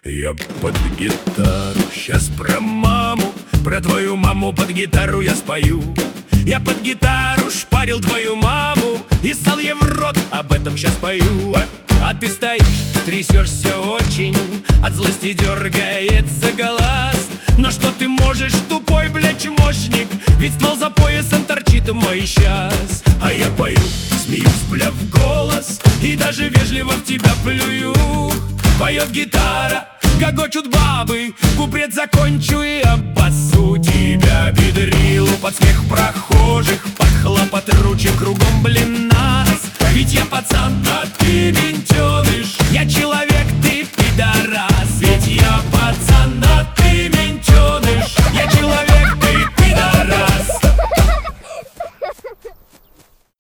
Я под гитару, сейчас про маму, про твою маму под гитару я спою. Я под гитару шпарил твою маму и ссал ей в рот, об этом сейчас пою. А ты стоишь, трясешься очень, от злости дергается глаз. Но что ты можешь, тупой, блядь, чмошник? Ведь ствол за поясом торчит мой сейчас. А я пою, смеюсь, бля, в голос, и даже вежливо в тебя плюю. Поет гитара, гогочут бабы, куплет закончу и обоссу тебя, бедрилу, под смех прохожих, под хлопот ручек, кругом, блин, нас. Ведь я пацан, а ты винтик.